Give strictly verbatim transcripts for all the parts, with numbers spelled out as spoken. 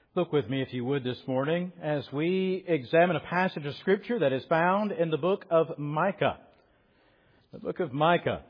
Look with me, if you would, this morning as we examine a passage of Scripture that is found in the book of Micah. The book of Micah.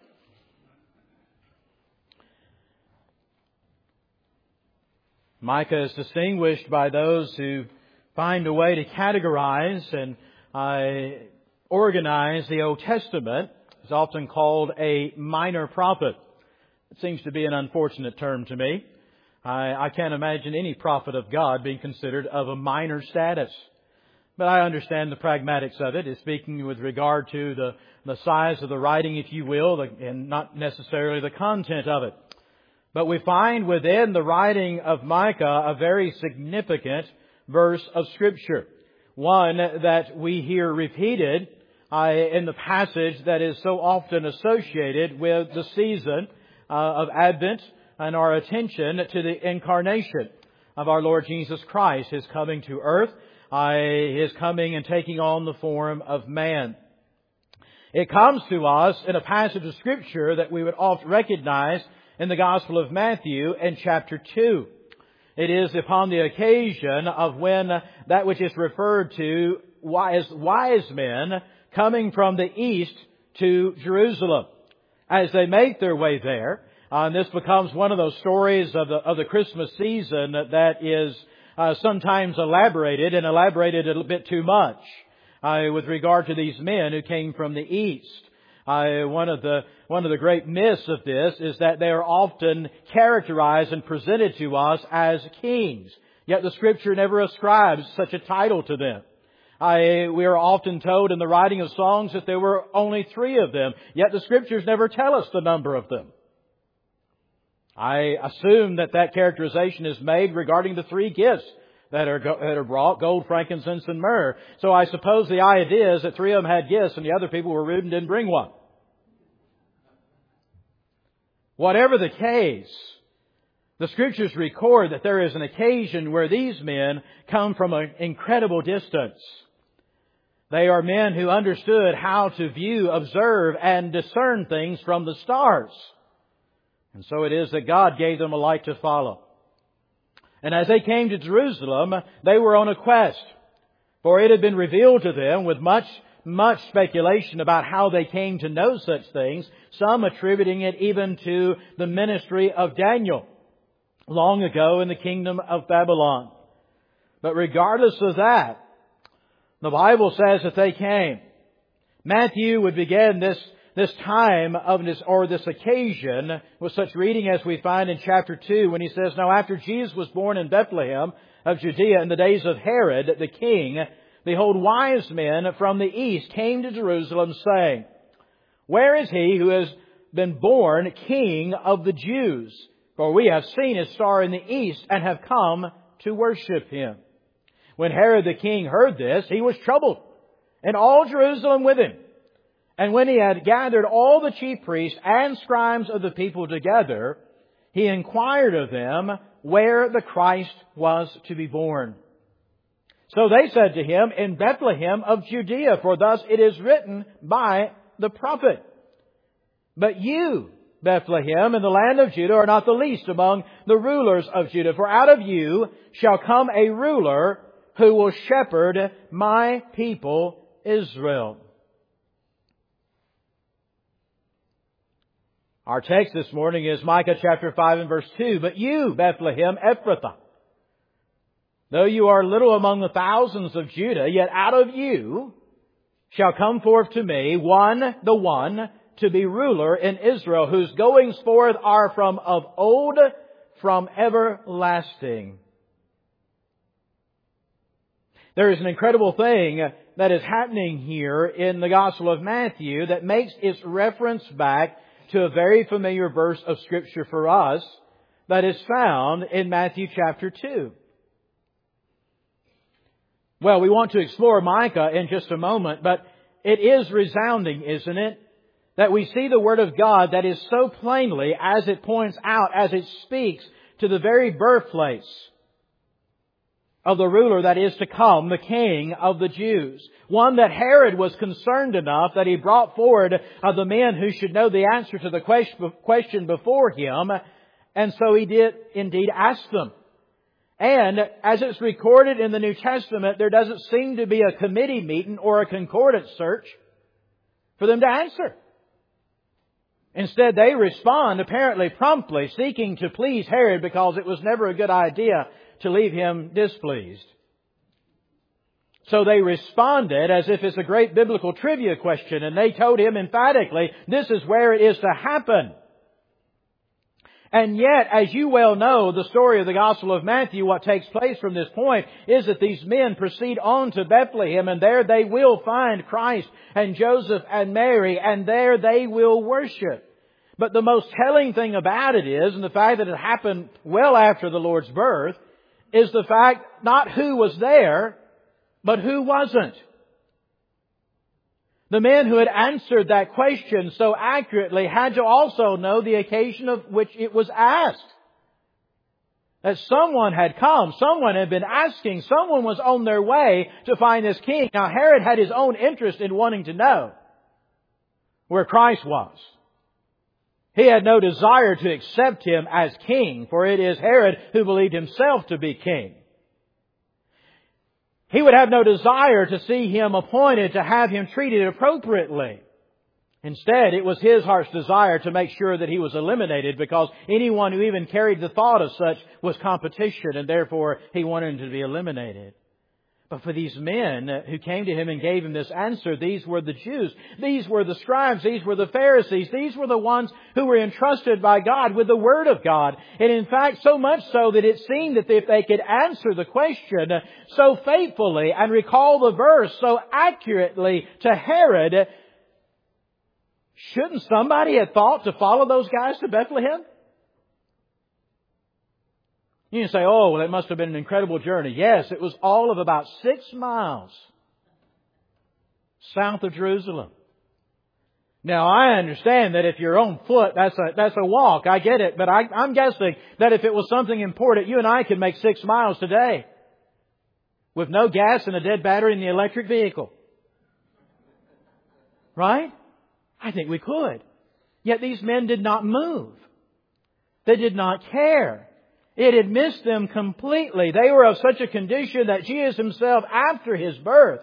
Micah is distinguished by those who find a way to categorize and uh, organize the Old Testament. It's often called a minor prophet. It seems to be an unfortunate term to me. I, I can't imagine any prophet of God being considered of a minor status. But I understand the pragmatics of it. It's speaking with regard to the, the size of the writing, if you will, the, and not necessarily the content of it. But we find within the writing of Micah a very significant verse of Scripture. One that we hear repeated uh, in the passage that is so often associated with the season uh, of Advent, and our attention to the incarnation of our Lord Jesus Christ, His coming to earth, uh, His coming and taking on the form of man. It comes to us in a passage of Scripture that we would often recognize in the Gospel of Matthew in chapter two. It is upon the occasion of when that which is referred to as wise men coming from the east to Jerusalem. As they make their way there, Uh, and this becomes one of those stories of the of the Christmas season that is uh, sometimes elaborated and elaborated a little bit too much uh, with regard to these men who came from the east. Uh, one of the one of the great myths of this is that they are often characterized and presented to us as kings. Yet the Scripture never ascribes such a title to them. Uh, we are often told in the writing of songs that there were only three of them. Yet the Scriptures never tell us the number of them. I assume that that characterization is made regarding the three gifts that are that are brought, gold, frankincense, and myrrh. So I suppose the idea is that three of them had gifts and the other people were rude and didn't bring one. Whatever the case, the Scriptures record that there is an occasion where these men come from an incredible distance. They are men who understood how to view, observe, and discern things from the stars. And so it is that God gave them a light to follow. And as they came to Jerusalem, they were on a quest. For it had been revealed to them with much, much speculation about how they came to know such things, some attributing it even to the ministry of Daniel long ago in the kingdom of Babylon. But regardless of that, the Bible says that they came. Matthew would begin this This time of this, or this occasion, with such reading as we find in chapter two, when he says, "Now after Jesus was born in Bethlehem of Judea in the days of Herod the king, behold, wise men from the east came to Jerusalem, saying, Where is he who has been born King of the Jews? For we have seen his star in the east and have come to worship him. When Herod the king heard this, he was troubled, and all Jerusalem with him. And when he had gathered all the chief priests and scribes of the people together, he inquired of them where the Christ was to be born. So they said to him, In Bethlehem of Judea, for thus it is written by the prophet. But you, Bethlehem, in the land of Judah, are not the least among the rulers of Judah. For out of you shall come a ruler who will shepherd my people Israel." Our text this morning is Micah chapter five and verse two. "But you, Bethlehem Ephrathah, though you are little among the thousands of Judah, yet out of you shall come forth to me one, the one, to be ruler in Israel, whose goings forth are from of old, from everlasting." There is an incredible thing that is happening here in the Gospel of Matthew that makes its reference back to a very familiar verse of Scripture for us that is found in Matthew chapter two. Well, we want to explore Micah in just a moment, but it is resounding, isn't it? That we see the Word of God that is so plainly, as it points out, as it speaks to the very birthplace of the ruler that is to come, the King of the Jews. One that Herod was concerned enough that he brought forward of the men who should know the answer to the question before him. And so he did indeed ask them. And as it's recorded in the New Testament, there doesn't seem to be a committee meeting or a concordance search for them to answer. Instead, they respond apparently promptly, seeking to please Herod because it was never a good idea to leave him displeased. So they responded as if it's a great biblical trivia question, and they told him emphatically, this is where it is to happen. And yet, as you well know, the story of the Gospel of Matthew, what takes place from this point is that these men proceed on to Bethlehem, and there they will find Christ and Joseph and Mary, and there they will worship. But the most telling thing about it is, and the fact that it happened well after the Lord's birth, is the fact not who was there, but who wasn't. The men who had answered that question so accurately had to also know the occasion of which it was asked. That someone had come, someone had been asking, someone was on their way to find this king. Now Herod had his own interest in wanting to know where Christ was. He had no desire to accept Him as king, for it is Herod who believed himself to be king. He would have no desire to see Him appointed, to have Him treated appropriately. Instead, it was his heart's desire to make sure that He was eliminated, because anyone who even carried the thought of such was competition, and therefore he wanted him to be eliminated. But for these men who came to Him and gave Him this answer, these were the Jews. These were the scribes. These were the Pharisees. These were the ones who were entrusted by God with the Word of God. And in fact, so much so that it seemed that if they could answer the question so faithfully and recall the verse so accurately to Herod, shouldn't somebody have thought to follow those guys to Bethlehem? You can say, oh, well, it must have been an incredible journey. Yes, it was all of about six miles south of Jerusalem. Now, I understand that if you're on foot, that's a, that's a walk. I get it. But I, I'm guessing that if it was something important, you and I could make six miles today with no gas and a dead battery in the electric vehicle. Right? I think we could. Yet these men did not move. They did not care. It had missed them completely. They were of such a condition that Jesus Himself, after His birth,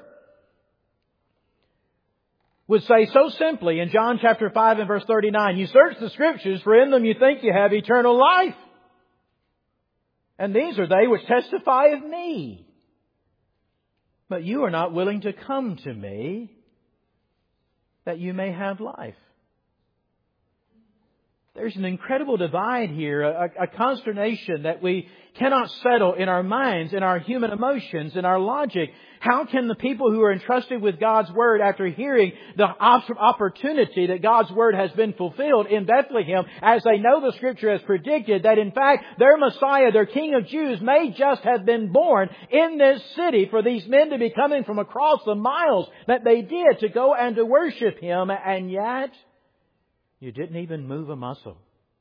would say so simply in John chapter five and verse thirty-nine, you search the Scriptures, for in them you think you have eternal life. And these are they which testify of me. But you are not willing to come to me, that you may have life. There's an incredible divide here, a, a consternation that we cannot settle in our minds, in our human emotions, in our logic. How can the people who are entrusted with God's Word, after hearing the opportunity that God's Word has been fulfilled in Bethlehem, as they know the Scripture has predicted that in fact their Messiah, their King of Jews, may just have been born in this city, for these men to be coming from across the miles that they did to go and to worship Him, and yet you didn't even move a muscle.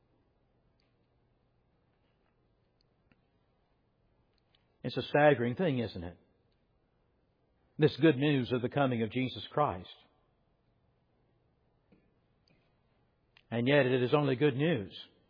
It's a staggering thing, isn't it? This good news of the coming of Jesus Christ. And yet it is only good news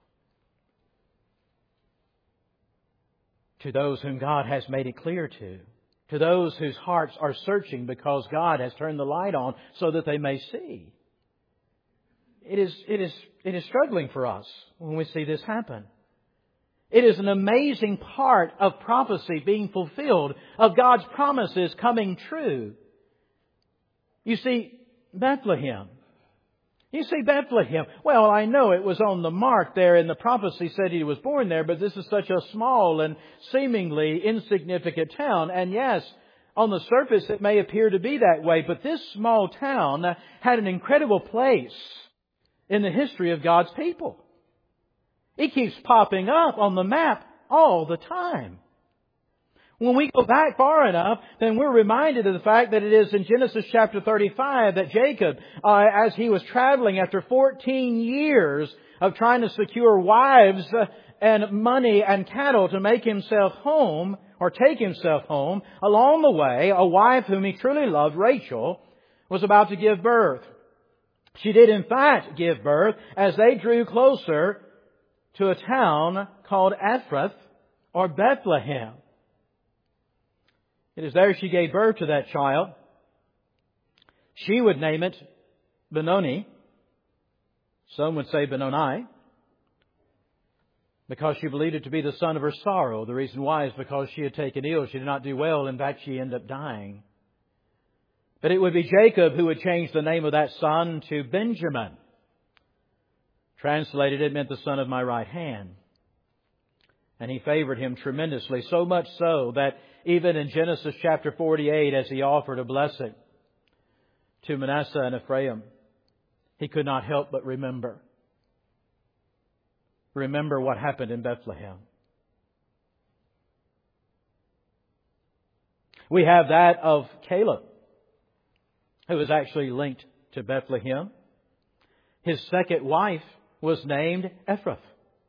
to those whom God has made it clear to. To those whose hearts are searching because God has turned the light on so that they may see. It is, it is, it is struggling for us when we see this happen. It is an amazing part of prophecy being fulfilled, of God's promises coming true. You see, Bethlehem. You see, Bethlehem. Well, I know it was on the mark there and the prophecy said He was born there, but this is such a small and seemingly insignificant town. And yes, on the surface it may appear to be that way, but this small town had an incredible place in the history of God's people. It keeps popping up on the map all the time. When we go back far enough, then we're reminded of the fact that it is in Genesis chapter thirty-five that Jacob, uh, as he was traveling after fourteen years of trying to secure wives uh, and money and cattle to make himself home, or take himself home, along the way, a wife whom he truly loved, Rachel, was about to give birth. She did in fact give birth as they drew closer to a town called Ephrath, or Bethlehem. It is there she gave birth to that child. She would name it Benoni. Some would say Benoni, because she believed it to be the son of her sorrow. The reason why is because she had taken ill. She did not do well. In fact, she ended up dying. But it would be Jacob who would change the name of that son to Benjamin. Translated, it meant the son of my right hand. And he favored him tremendously, so much so that even in Genesis chapter forty-eight, as he offered a blessing to Manasseh and Ephraim, he could not help but remember. Remember what happened in Bethlehem. We have that of Caleb, who was actually linked to Bethlehem. His second wife was named Ephrath,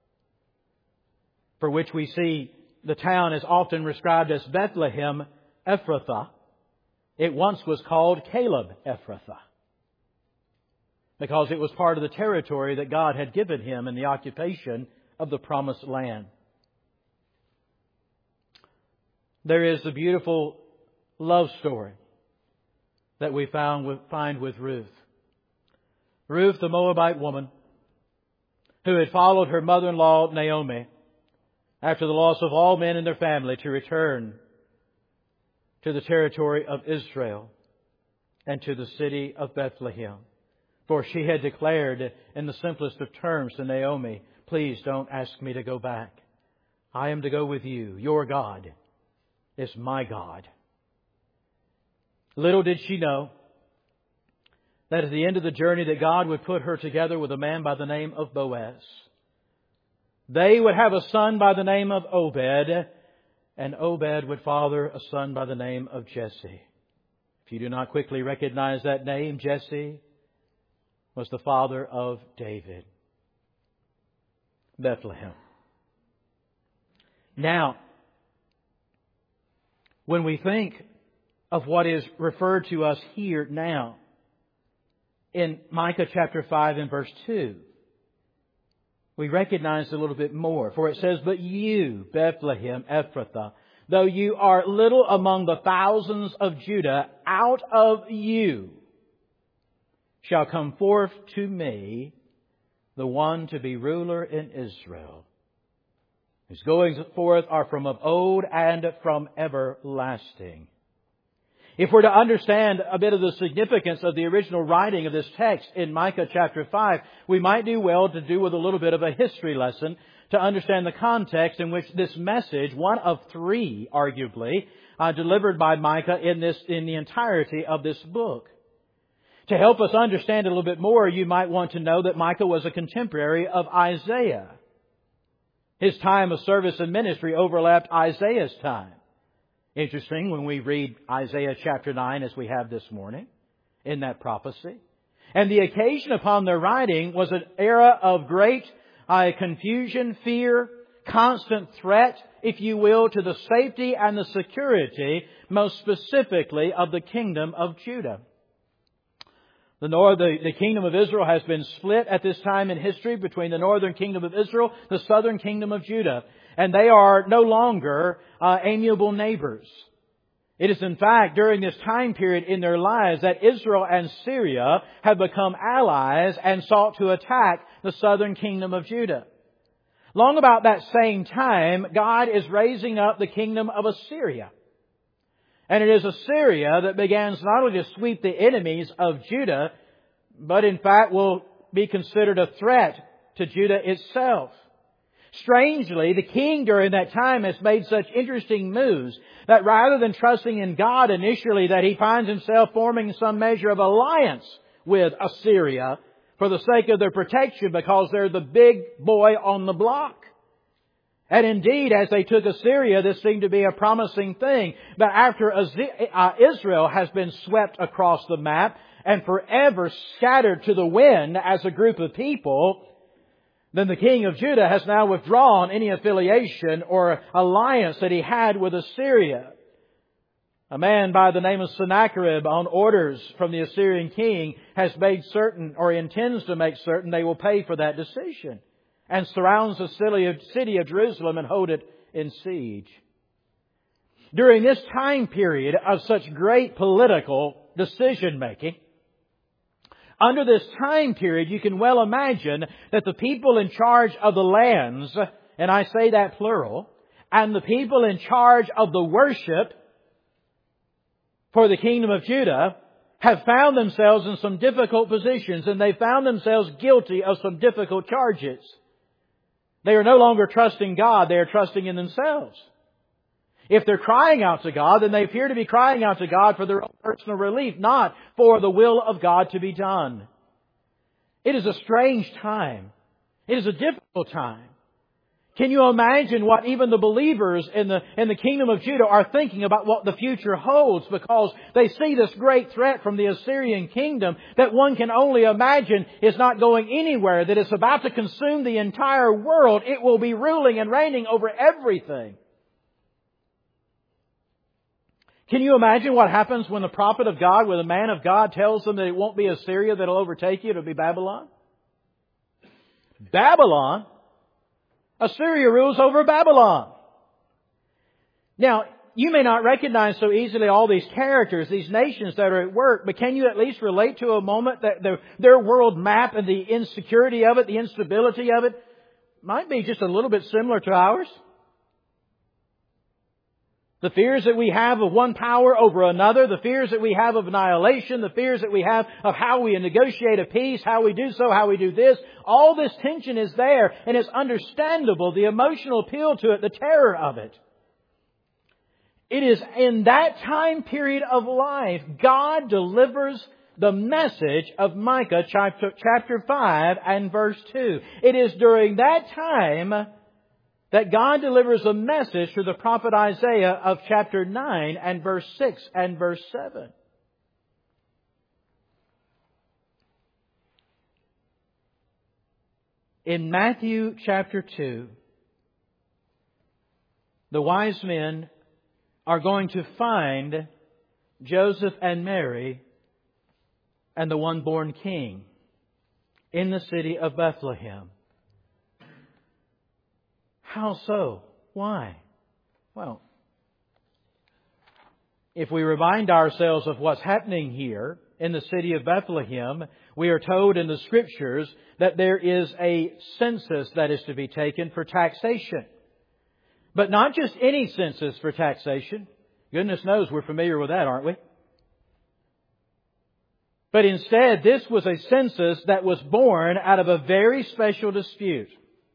for which we see the town is often described as Bethlehem Ephrathah. It once was called Caleb Ephrathah, because it was part of the territory that God had given him in the occupation of the Promised Land. There is a beautiful love story that we found with, find with Ruth. Ruth, the Moabite woman, who had followed her mother-in-law Naomi after the loss of all men in their family to return to the territory of Israel and to the city of Bethlehem. For she had declared in the simplest of terms to Naomi, please don't ask me to go back. I am to go with you. Your God is my God. Little did she know that at the end of the journey that God would put her together with a man by the name of Boaz. They would have a son by the name of Obed, and Obed would father a son by the name of Jesse. If you do not quickly recognize that name, Jesse was the father of David. Bethlehem. Now, when we think of what is referred to us here now, in Micah chapter five and verse two, we recognize a little bit more. For it says, but you, Bethlehem Ephrathah, though you are little among the thousands of Judah, out of you shall come forth to me the one to be ruler in Israel, whose goings forth are from of old and from everlasting. If we're to understand a bit of the significance of the original writing of this text in Micah chapter five, we might do well to do with a little bit of a history lesson to understand the context in which this message, one of three, arguably, uh, delivered by Micah in this in the entirety of this book. To help us understand a little bit more, you might want to know that Micah was a contemporary of Isaiah. His time of service and ministry overlapped Isaiah's time. Interesting when we read Isaiah chapter nine as we have this morning in that prophecy. And the occasion upon their writing was an era of great uh, confusion, fear, constant threat, if you will, to the safety and the security, most specifically of the kingdom of Judah. The, north, the, the kingdom of Israel has been split at this time in history between the northern kingdom of Israel, the southern kingdom of Judah. And they are no longer uh, amiable neighbors. It is in fact during this time period in their lives that Israel and Syria have become allies and sought to attack the southern kingdom of Judah. Long about that same time, God is raising up the kingdom of Assyria. And it is Assyria that begins not only to sweep the enemies of Judah, but in fact will be considered a threat to Judah itself. Strangely, the king during that time has made such interesting moves that rather than trusting in God initially, that he finds himself forming some measure of alliance with Assyria for the sake of their protection, because they're the big boy on the block. And indeed, as they took Assyria, this seemed to be a promising thing. But after Israel has been swept across the map and forever scattered to the wind as a group of people, then the king of Judah has now withdrawn any affiliation or alliance that he had with Assyria. A man by the name of Sennacherib, on orders from the Assyrian king, has made certain, or intends to make certain, they will pay for that decision, and surrounds the city of Jerusalem and hold it in siege. During this time period of such great political decision making, under this time period, you can well imagine that the people in charge of the lands, and I say that plural, and the people in charge of the worship for the kingdom of Judah have found themselves in some difficult positions, and they found themselves guilty of some difficult charges. They are no longer trusting God, they are trusting in themselves. If they're crying out to God, then they appear to be crying out to God for their own personal relief, not for the will of God to be done. It is a strange time. It is a difficult time. Can you imagine what even the believers in the, in the kingdom of Judah are thinking about what the future holds, because they see this great threat from the Assyrian kingdom that one can only imagine is not going anywhere, that it's about to consume the entire world. It will be ruling and reigning over everything. Can you imagine what happens when the prophet of God, when the man of God tells them that it won't be Assyria that will overtake you, it'll be Babylon? Babylon? Assyria rules over Babylon. Now, you may not recognize so easily all these characters, these nations that are at work, but can you at least relate to a moment that their, their world map and the insecurity of it, the instability of it, might be just a little bit similar to ours? The fears that we have of one power over another, the fears that we have of annihilation, the fears that we have of how we negotiate a peace, how we do so, how we do this, all this tension is there, and it's understandable, the emotional appeal to it, the terror of it. It is in that time period of life, God delivers the message of Micah chapter, chapter five and verse two. It is during that time that God delivers a message to the prophet Isaiah of chapter nine and verse six and verse seven. In Matthew chapter two, the wise men are going to find Joseph and Mary and the one born king in the city of Bethlehem. How so? Why? Well, if we remind ourselves of what's happening here in the city of Bethlehem, we are told in the Scriptures that there is a census that is to be taken for taxation. But not just any census for taxation. Goodness knows we're familiar with that, aren't we? But instead, this was a census that was born out of a very special dispute.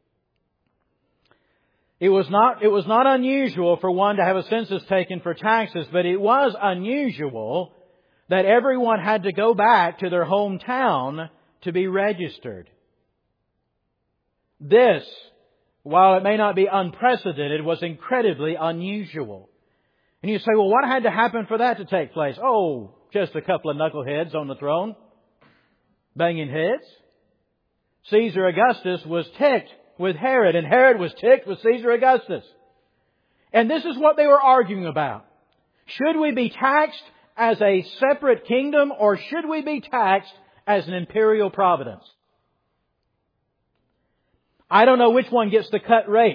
It was not, it was not unusual for one to have a census taken for taxes, but it was unusual that everyone had to go back to their hometown to be registered. This, while it may not be unprecedented, was incredibly unusual. And you say, well, what had to happen for that to take place? Oh, just a couple of knuckleheads on the throne, banging heads. Caesar Augustus was ticked with Herod, and Herod was ticked with Caesar Augustus. And this is what they were arguing about. Should we be taxed as a separate kingdom, or should we be taxed as an imperial providence? I don't know which one gets the cut rate.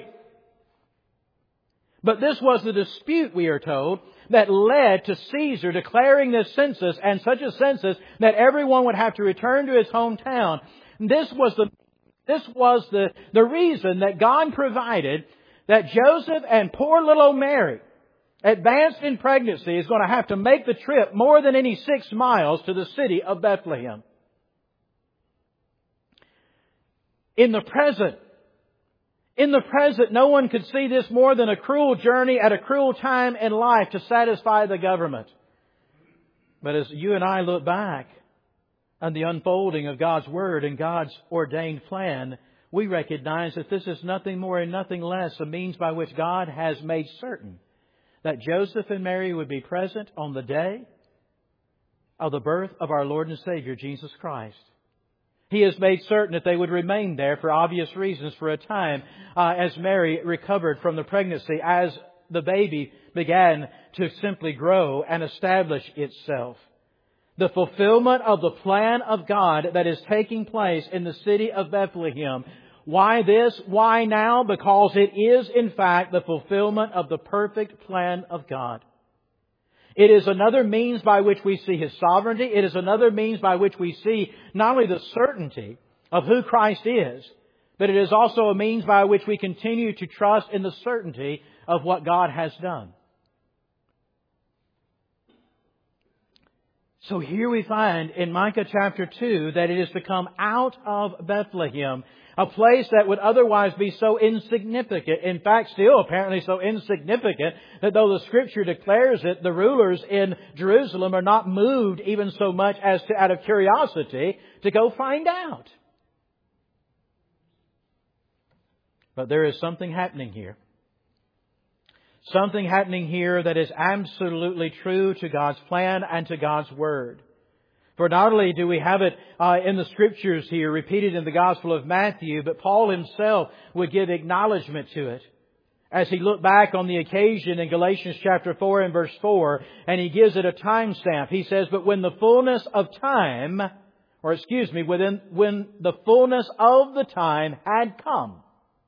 But this was the dispute, we are told, that led to Caesar declaring this census, and such a census that everyone would have to return to his hometown. This was the This was the, the reason that God provided that Joseph and poor little Mary, advanced in pregnancy, is going to have to make the trip more than any six miles to the city of Bethlehem. In the present, in the present, no one could see this more than a cruel journey at a cruel time in life to satisfy the government. But as you and I look back on the unfolding of God's Word and God's ordained plan, we recognize that this is nothing more and nothing less a means by which God has made certain that Joseph and Mary would be present on the day of the birth of our Lord and Savior, Jesus Christ. He has made certain that they would remain there for obvious reasons for a time uh, as Mary recovered from the pregnancy, as the baby began to simply grow and establish itself. The fulfillment of the plan of God that is taking place in the city of Bethlehem Why this? Why now? Because it is, in fact, the fulfillment of the perfect plan of God. It is another means by which we see His sovereignty. It is another means by which we see not only the certainty of who Christ is, but it is also a means by which we continue to trust in the certainty of what God has done. So here we find in Micah chapter two that it is to come out of Bethlehem, a place that would otherwise be so insignificant. In fact, still apparently so insignificant that though the Scripture declares it, the rulers in Jerusalem are not moved even so much as to, out of curiosity, to go find out. But there is something happening here. Something happening here that is absolutely true to God's plan and to God's Word. For not only do we have it uh, in the Scriptures here, repeated in the Gospel of Matthew, but Paul himself would give acknowledgement to it as he looked back on the occasion in Galatians chapter four and verse four, and he gives it a timestamp. He says, "But when the fullness of time, or excuse me, within, when the fullness of the time had come,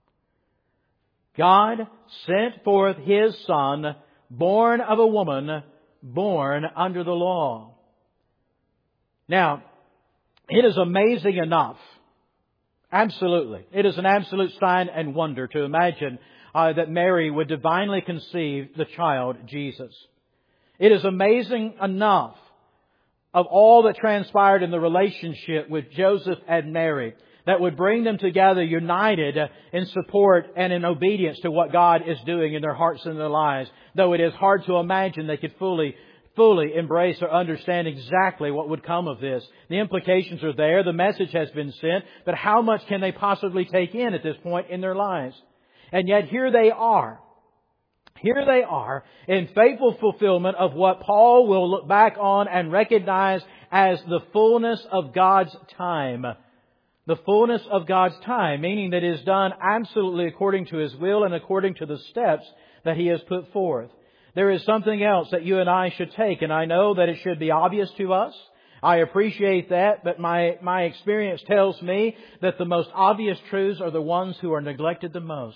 God sent forth His Son, born of a woman, born under the law." Now, it is amazing enough. Absolutely. It is an absolute sign and wonder to imagine uh, that Mary would divinely conceive the child Jesus. It is amazing enough of all that transpired in the relationship with Joseph and Mary that would bring them together united in support and in obedience to what God is doing in their hearts and their lives. Though it is hard to imagine they could fully, fully embrace or understand exactly what would come of this. The implications are there. The message has been sent. But how much can they possibly take in at this point in their lives? And yet here they are. Here they are in faithful fulfillment of what Paul will look back on and recognize as the fullness of God's time. The fullness of God's time, meaning that it is done absolutely according to His will and according to the steps that He has put forth. There is something else that you and I should take, and I know that it should be obvious to us. I appreciate that, but my, my experience tells me that the most obvious truths are the ones who are neglected the most.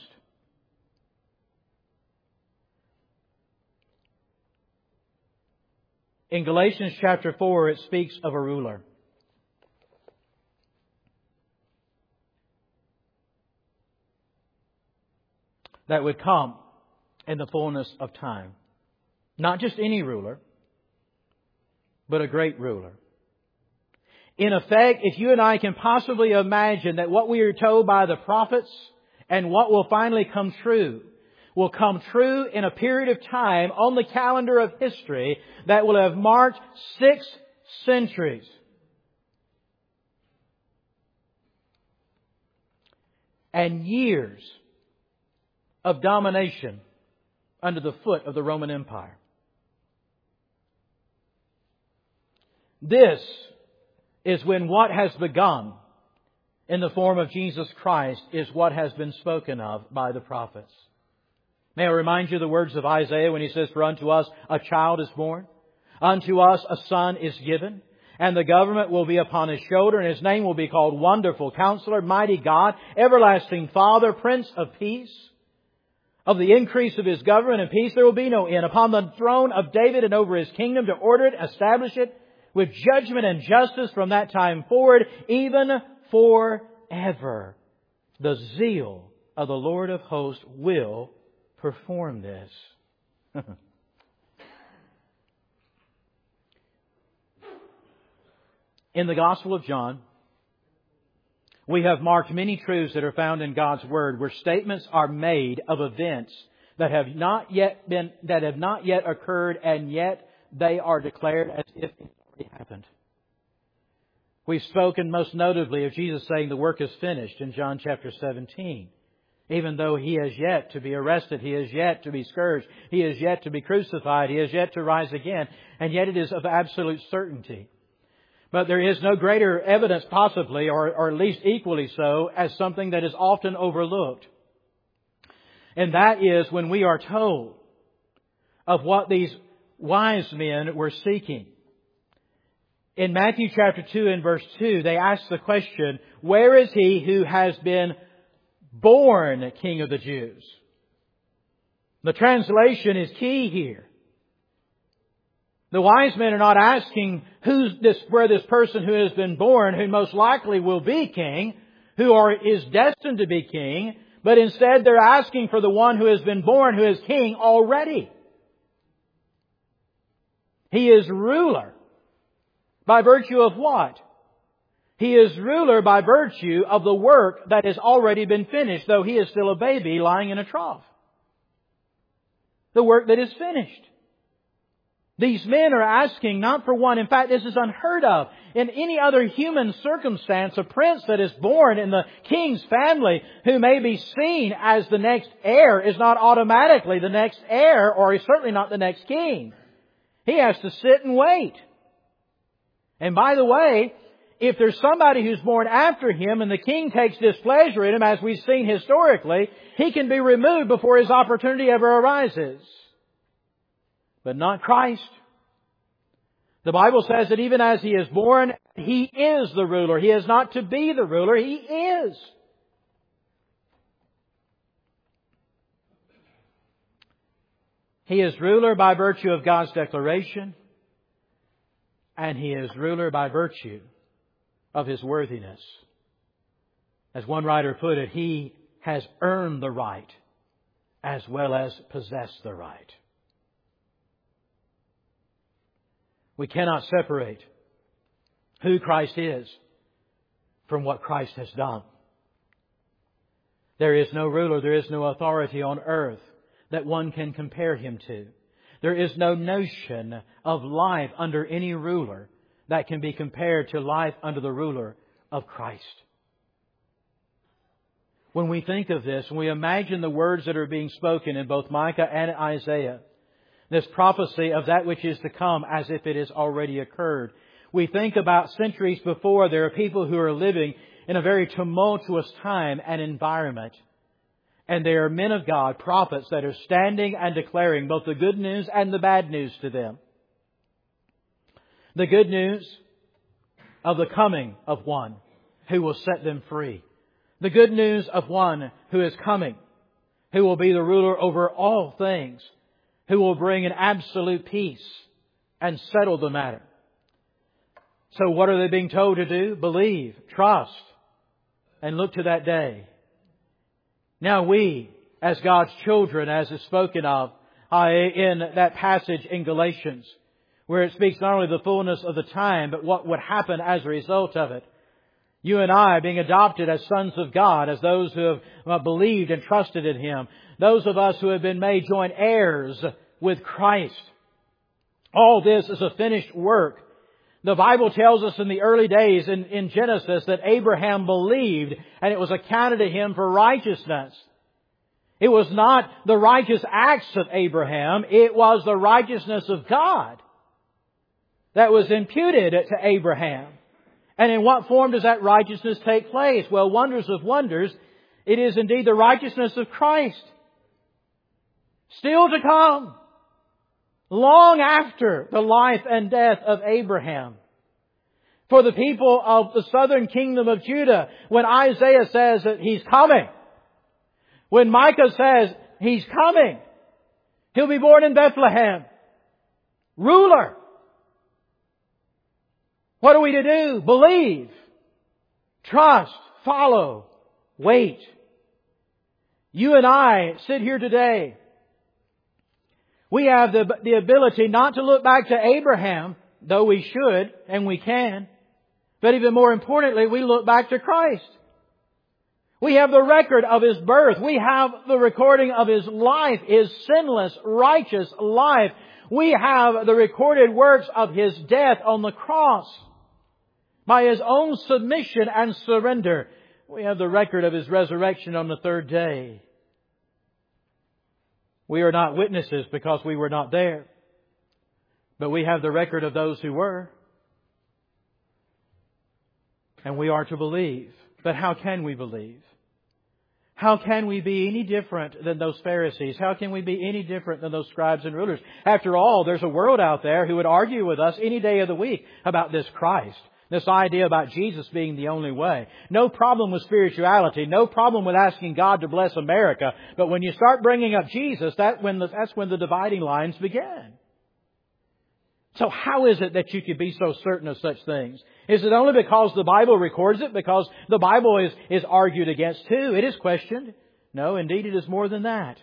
In Galatians chapter four, it speaks of a ruler. That would come in the fullness of time. Not just any ruler, but a great ruler. In effect, if you and I can possibly imagine that what we are told by the prophets and what will finally come true will come true in a period of time on the calendar of history that will have marked six centuries. And years of domination under the foot of the Roman Empire. This is when what has begun in the form of Jesus Christ is what has been spoken of by the prophets. May I remind you of the words of Isaiah when he says, "For unto us a child is born, unto us a son is given, and the government will be upon His shoulder, and His name will be called Wonderful Counselor, Mighty God, Everlasting Father, Prince of Peace. Of the increase of His government and peace there will be no end upon the throne of David and over His kingdom, to order it, establish it with judgment and justice from that time forward, even forever. The zeal of the Lord of hosts will perform this." In the Gospel of John, we have marked many truths that are found in God's Word where statements are made of events that have not yet been, that have not yet occurred, and yet they are declared as if it already happened. We've spoken most notably of Jesus saying the work is finished in John chapter seventeen. Even though He is yet to be arrested, He is yet to be scourged, He is yet to be crucified, He is yet to rise again, and yet it is of absolute certainty. But there is no greater evidence possibly, or, or at least equally so, as something that is often overlooked. And that is when we are told of what these wise men were seeking. In Matthew chapter two and verse two, they ask the question, "Where is He who has been born King of the Jews. The translation is key here. The wise men are not asking who's this, where this person who has been born, who most likely will be king, who are, is destined to be king, but instead they're asking for the one who has been born, who is king already. He is ruler. By virtue of what? He is ruler by virtue of the work that has already been finished, though he is still a baby lying in a trough. The work that is finished. These men are asking not for one. In fact, this is unheard of. In any other human circumstance, a prince that is born in the king's family who may be seen as the next heir is not automatically the next heir, or is certainly not the next king. He has to sit and wait. And by the way, if there's somebody who's born after him and the king takes displeasure in him, as we've seen historically, he can be removed before his opportunity ever arises. But not Christ. The Bible says that even as He is born, He is the ruler. He is not to be the ruler. He is. He is ruler by virtue of God's declaration. And He is ruler by virtue of His worthiness. As one writer put it, He has earned the right as well as possessed the right. We cannot separate who Christ is from what Christ has done. There is no ruler, there is no authority on earth that one can compare Him to. There is no notion of life under any ruler that can be compared to life under the ruler of Christ. When we think of this, when we imagine the words that are being spoken in both Micah and Isaiah, this prophecy of that which is to come as if it has already occurred. We think about centuries before, there are people who are living in a very tumultuous time and environment. And there are men of God, prophets, that are standing and declaring both the good news and the bad news to them. The good news of the coming of one who will set them free. The good news of one who is coming, who will be the ruler over all things, who will bring an absolute peace and settle the matter. So what are they being told to do? Believe, trust, and look to that day. Now we, as God's children, as is spoken of uh, in that passage in Galatians, where it speaks not only of the fullness of the time, but what would happen as a result of it. You and I being adopted as sons of God, as those who have uh, believed and trusted in Him. Those of us who have been made joint heirs with Christ. All this is a finished work. The Bible tells us in the early days in, in Genesis that Abraham believed and it was accounted to him for righteousness. It was not the righteous acts of Abraham, it was the righteousness of God that was imputed to Abraham. And in what form does that righteousness take place? Well, wonders of wonders, it is indeed the righteousness of Christ. Still to come. Long after the life and death of Abraham. For the people of the southern kingdom of Judah, when Isaiah says that He's coming, when Micah says He's coming, He'll be born in Bethlehem. Ruler. What are we to do? Believe, trust, follow, wait. You and I sit here today. We have the, the ability not to look back to Abraham, though we should and we can. But even more importantly, we look back to Christ. We have the record of His birth. We have the recording of His life, His sinless, righteous life. We have the recorded works of His death on the cross. By His own submission and surrender, we have the record of His resurrection on the third day. We are not witnesses because we were not there. But we have the record of those who were. And we are to believe. But how can we believe? How can we be any different than those Pharisees? How can we be any different than those scribes and rulers? After all, there's a world out there who would argue with us any day of the week about this Christ. This idea about Jesus being the only way. No problem with spirituality. No problem with asking God to bless America. But when you start bringing up Jesus, that when the, that's when the dividing lines begin. So how is it that you could be so certain of such things? Is it only because the Bible records it? Because the Bible is, is argued against too? It is questioned. No, indeed it is more than that.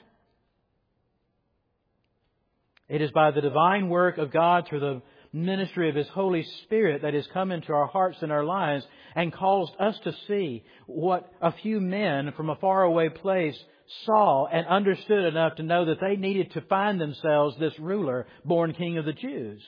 It is by the divine work of God through the ministry of His Holy Spirit that has come into our hearts and our lives and caused us to see what a few men from a faraway place saw and understood enough to know that they needed to find themselves this ruler, born King of the Jews.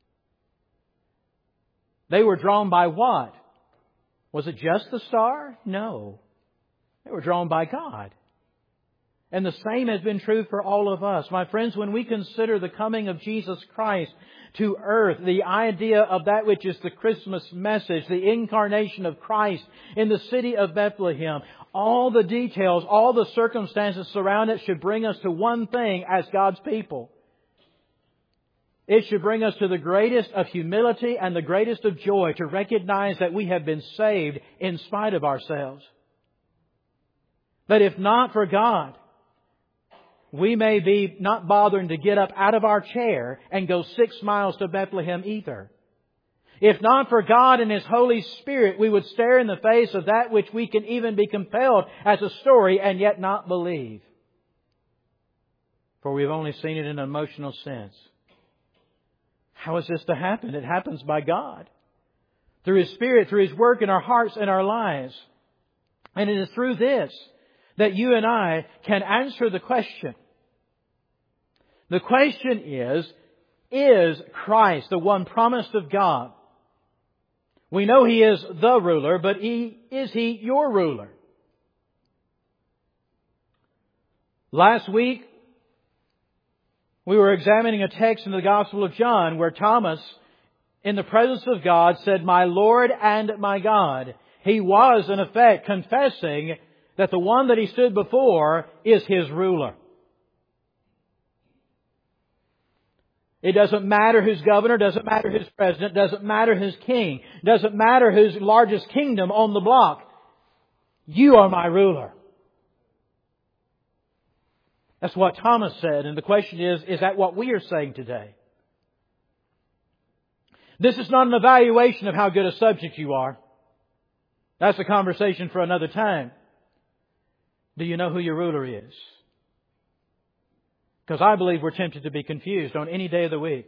They were drawn by what? Was it just the star? No. They were drawn by God. And the same has been true for all of us. My friends, when we consider the coming of Jesus Christ to earth, the idea of that which is the Christmas message, the incarnation of Christ in the city of Bethlehem, all the details, all the circumstances surrounding it should bring us to one thing as God's people. It should bring us to the greatest of humility and the greatest of joy to recognize that we have been saved in spite of ourselves. That if not for God, we may be not bothering to get up out of our chair and go six miles to Bethlehem either. If not for God and His Holy Spirit, we would stare in the face of that which we can even be compelled as a story and yet not believe. For we've only seen it in an emotional sense. How is this to happen? It happens by God. Through His Spirit, through His work in our hearts and our lives. And it is through this that you and I can answer the question. The question is, is Christ the one promised of God? We know He is the ruler, but he, is He your ruler? Last week, we were examining a text in the Gospel of John where Thomas, in the presence of God, said, "My Lord and my God." He was, in effect, confessing that the one that he stood before is his ruler. It doesn't matter who's governor, doesn't matter who's president, doesn't matter who's king, doesn't matter who's largest kingdom on the block. You are my ruler. That's what Thomas said. And the question is, is that what we are saying today? This is not an evaluation of how good a subject you are. That's a conversation for another time. Do you know who your ruler is? Because I believe we're tempted to be confused on any day of the week.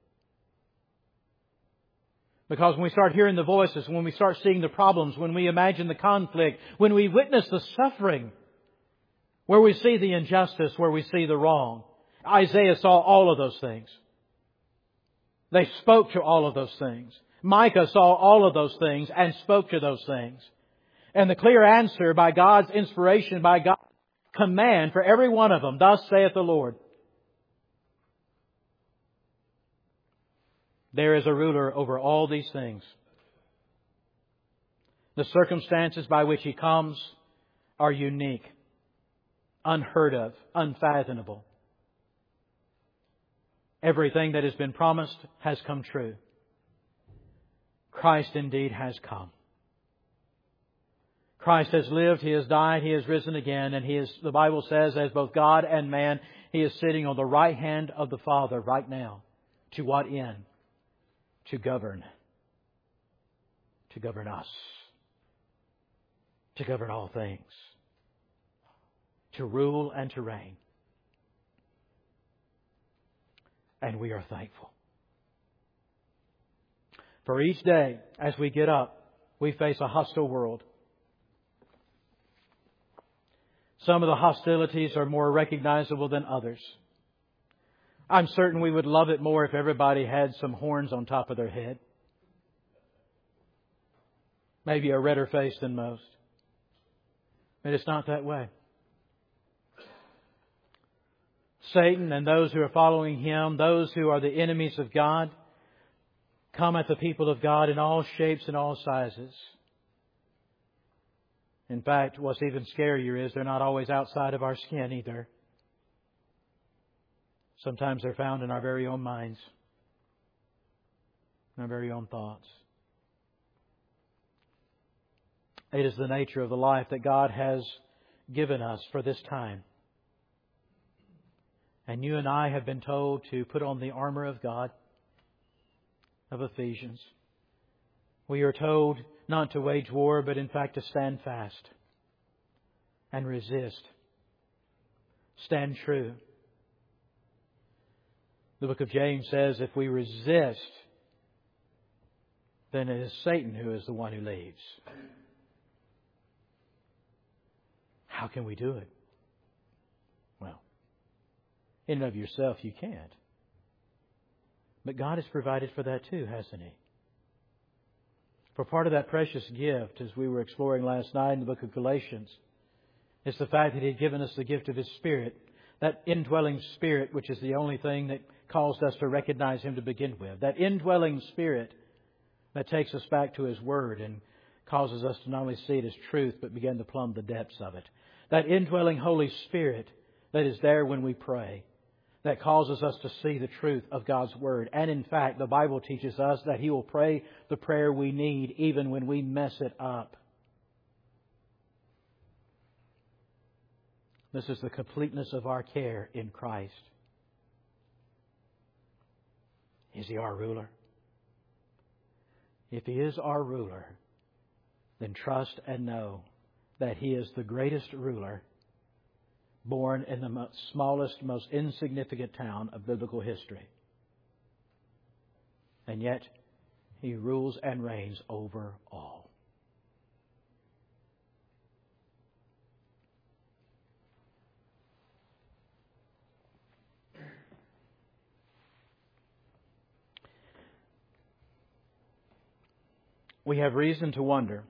Because when we start hearing the voices, when we start seeing the problems, when we imagine the conflict, when we witness the suffering, where we see the injustice, where we see the wrong. Isaiah saw all of those things. They spoke to all of those things. Micah saw all of those things and spoke to those things. And the clear answer by God's inspiration, by God's command for every one of them, "Thus saith the Lord." There is a ruler over all these things. The circumstances by which He comes are unique, unheard of, unfathomable. Everything that has been promised has come true. Christ indeed has come. Christ has lived, He has died, He has risen again, and He is, the Bible says, as both God and man, He is sitting on the right hand of the Father right now. To what end? To govern. To govern us. To govern all things. To rule and to reign. And we are thankful. For each day, as we get up, we face a hostile world. Some of the hostilities are more recognizable than others. I'm certain we would love it more if everybody had some horns on top of their head. Maybe a redder face than most. But it's not that way. Satan and those who are following him, those who are the enemies of God, come at the people of God in all shapes and all sizes. In fact, what's even scarier is they're not always outside of our skin either. Sometimes they're found in our very own minds, in our very own thoughts. It is the nature of the life that God has given us for this time. And you and I have been told to put on the armor of God, of Ephesians. We are told not to wage war, but in fact to stand fast and resist. Stand true. The book of James says if we resist, then it is Satan who is the one who leads. How can we do it? Well, in and of yourself you can't. But God has provided for that too, hasn't He? For part of that precious gift, as we were exploring last night in the book of Galatians, is the fact that He had given us the gift of His Spirit. That indwelling Spirit, which is the only thing that caused us to recognize Him to begin with. That indwelling Spirit that takes us back to His Word and causes us to not only see it as truth, but begin to plumb the depths of it. That indwelling Holy Spirit that is there when we pray, that causes us to see the truth of God's Word. And in fact, the Bible teaches us that He will pray the prayer we need even when we mess it up. This is the completeness of our care in Christ. Is He our ruler? If He is our ruler, then trust and know that He is the greatest ruler born in the smallest, most insignificant town of biblical history. And yet, He rules and reigns over all. We have reason to wonder.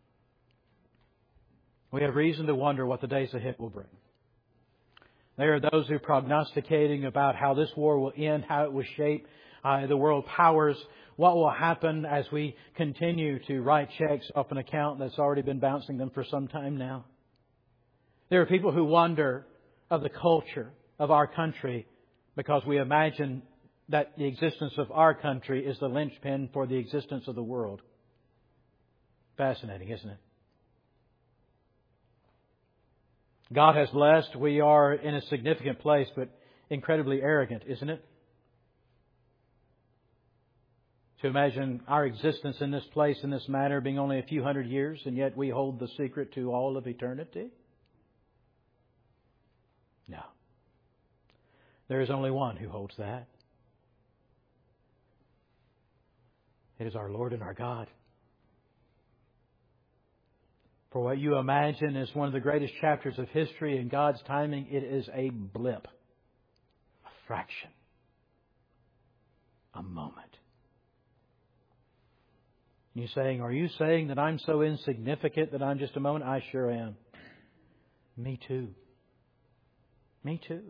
We have reason to wonder what the days ahead will bring. There are those who are prognosticating about how this war will end, how it will shape uh, the world powers, what will happen as we continue to write checks off an account that's already been bouncing them for some time now. There are people who wonder of the culture of our country because we imagine that the existence of our country is the linchpin for the existence of the world. Fascinating, isn't it? God has blessed. We are in a significant place, but incredibly arrogant, isn't it? To imagine our existence in this place, in this manner, being only a few hundred years, and yet we hold the secret to all of eternity? No. There is only one who holds that. It is our Lord and our God. For what you imagine is one of the greatest chapters of history, in God's timing, it is a blip, a fraction, a moment. And you're saying, are you saying that I'm so insignificant that I'm just a moment? I sure am. Me too. Me too.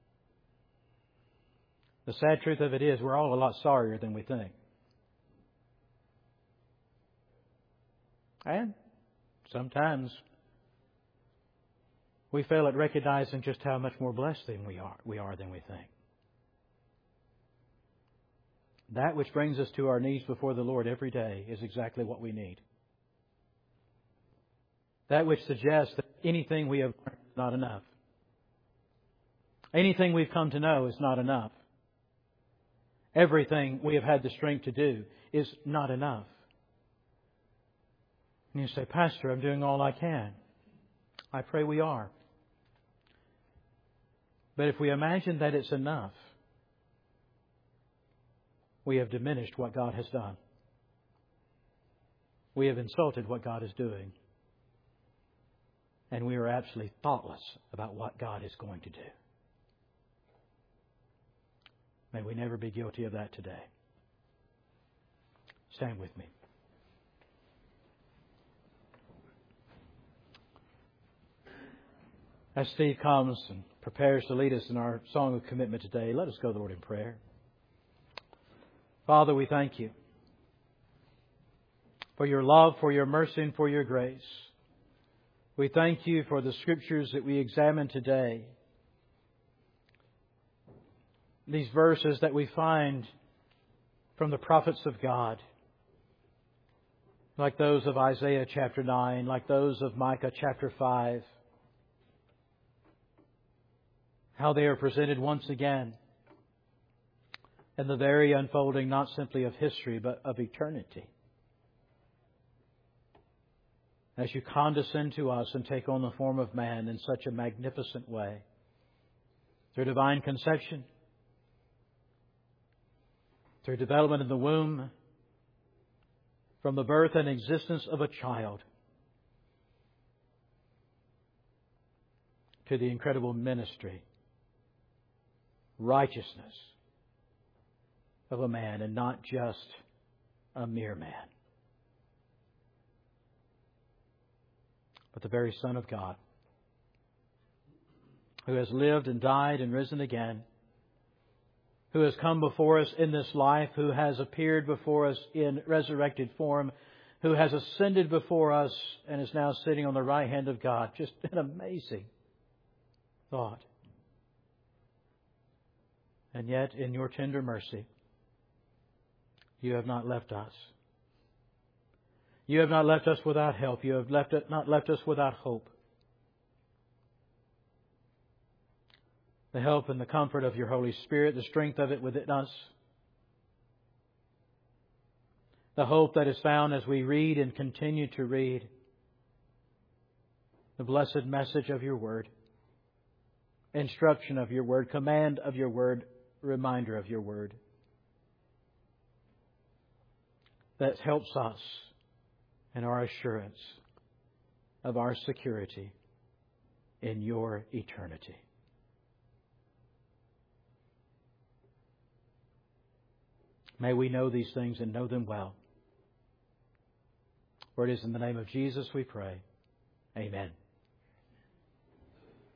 The sad truth of it is we're all a lot sorrier than we think. And sometimes we fail at recognizing just how much more blessed than we are, we are than we think. That which brings us to our knees before the Lord every day is exactly what we need. That which suggests that anything we have learned is not enough. Anything we've come to know is not enough. Everything we have had the strength to do is not enough. And you say, Pastor, I'm doing all I can. I pray we are. But if we imagine that it's enough, we have diminished what God has done. We have insulted what God is doing. And we are absolutely thoughtless about what God is going to do. May we never be guilty of that today. Stand with me. As Steve comes and prepares to lead us in our song of commitment today, let us go to the Lord in prayer. Father, we thank You for Your love, for Your mercy, and for Your grace. We thank You for the Scriptures that we examine today. These verses that we find from the prophets of God. like those of Isaiah chapter nine, like those of Micah chapter five. How they are presented once again in the very unfolding not simply of history but of eternity. As you condescend to us and take on the form of man in such a magnificent way, through divine conception, through development in the womb, from the birth and existence of a child, to the incredible ministry, righteousness of a man, and not just a mere man, but the very Son of God, who has lived and died and risen again, who has come before us in this life, who has appeared before us in resurrected form, who has ascended before us and is now sitting on the right hand of God. Just an amazing thought. And yet, in your tender mercy, you have not left us. You have not left us without help. You have left it, not left us without hope. The help and the comfort of your Holy Spirit, the strength of it within us. The hope that is found as we read and continue to read the blessed message of your Word, instruction of your Word, command of your Word, reminder of your Word. That helps us in our assurance of our security in your eternity. May we know these things and know them well. For it is in the name of Jesus we pray. Amen.